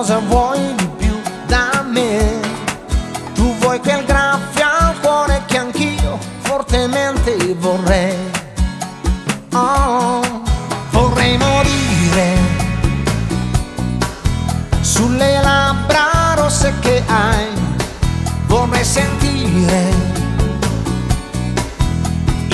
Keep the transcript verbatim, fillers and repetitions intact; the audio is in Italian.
cosa vuoi di più da me? Tu vuoi quel graffio al cuore che anch'io fortemente vorrei. Oh, vorrei morire sulle labbra rosse che hai. Vorrei sentire